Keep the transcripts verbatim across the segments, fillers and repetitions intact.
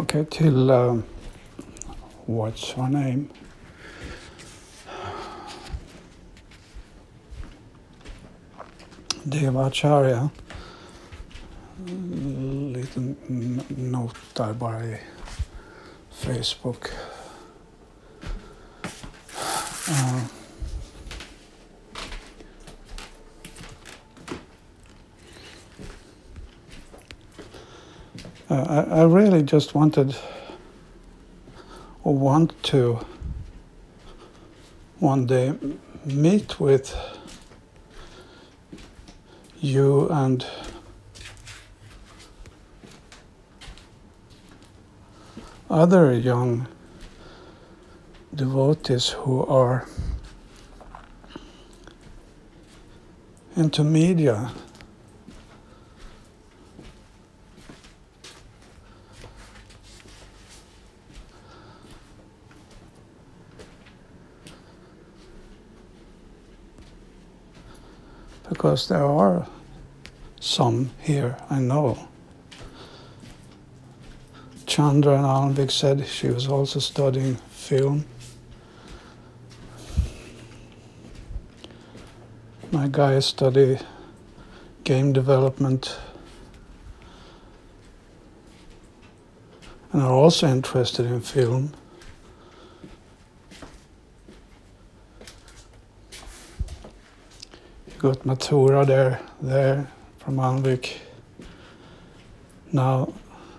Okay, till uh, what's her name? Devacharya. Liten note där bara i Facebook. Uh, uh, I, I really just wanted or want to one day meet with you and other young devotees who are into media. Because there are some here, I know. Chandra and Alvik said she was also studying film. My guy studied game development and are also interested in film. You got Mathura there, there from Alvik. Now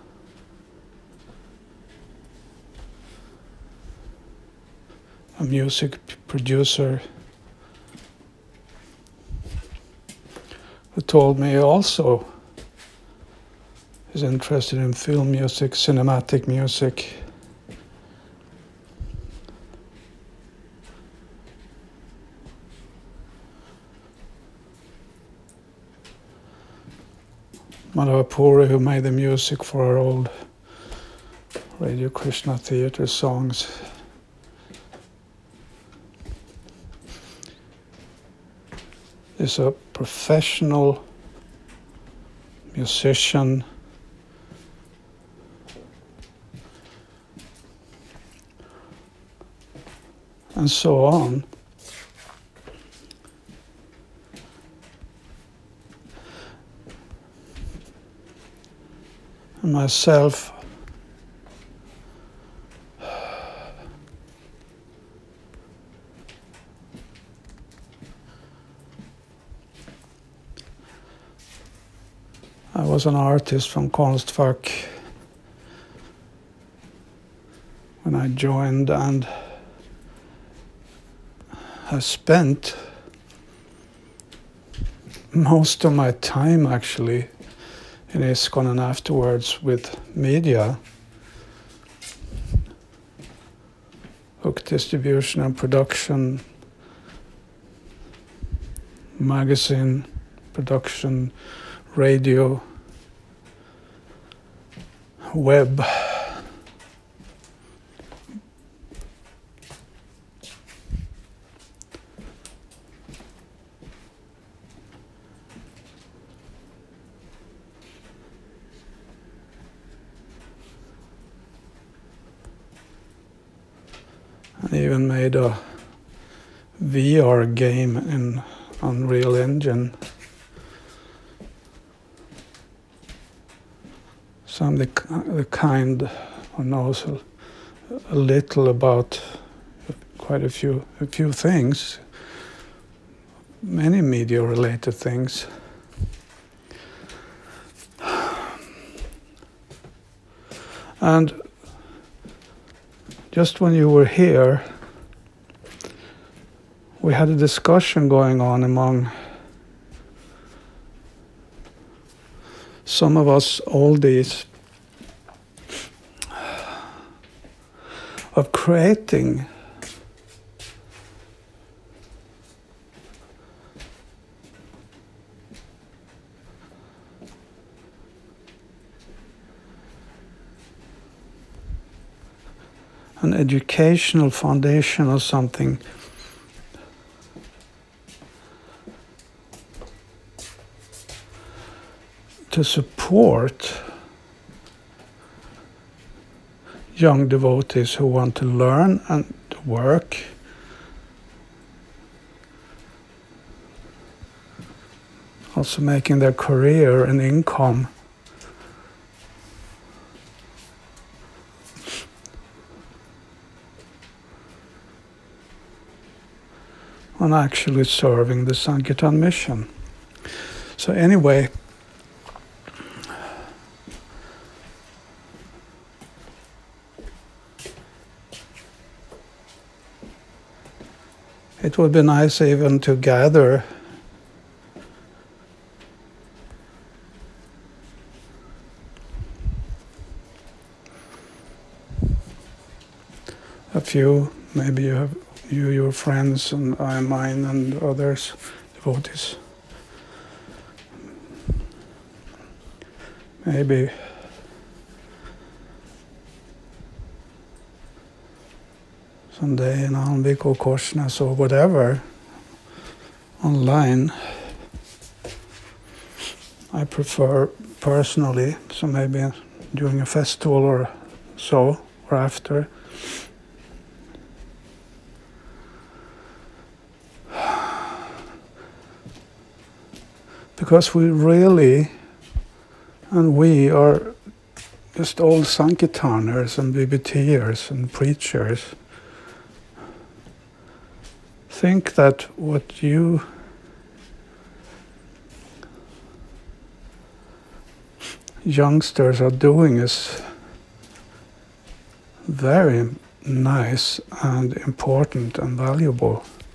a music producer who told me also is interested in film music, cinematic music. Madhavapuri, who made the music for our old Radio Krishna Theatre songs. Is a professional musician and so on. And myself, I was an artist from Konstfack when I joined, and I spent most of my time actually in ISKCON and afterwards with media, book distribution and production, magazine production, radio, web. I even made a V R game in Unreal Engine. So I'm the, the kind who knows a, a little about quite a few a few things, many media-related things. And just when you were here, we had a discussion going on among some of us oldies of creating an educational foundation or something to support young devotees who want to learn and to work. Also making their career and income. On actually serving the Sankirtan mission. So anyway, it would be nice even to gather a few, maybe you have you, your friends, and I, mine, and others, devotees. Maybe someday in Alnvik or Korsnäs or whatever, online. I prefer personally, so maybe during a festival or so, or after. Because we really, and we are just old Sankirtaners and B B Ters and preachers, think that what you youngsters are doing is very nice and important and valuable.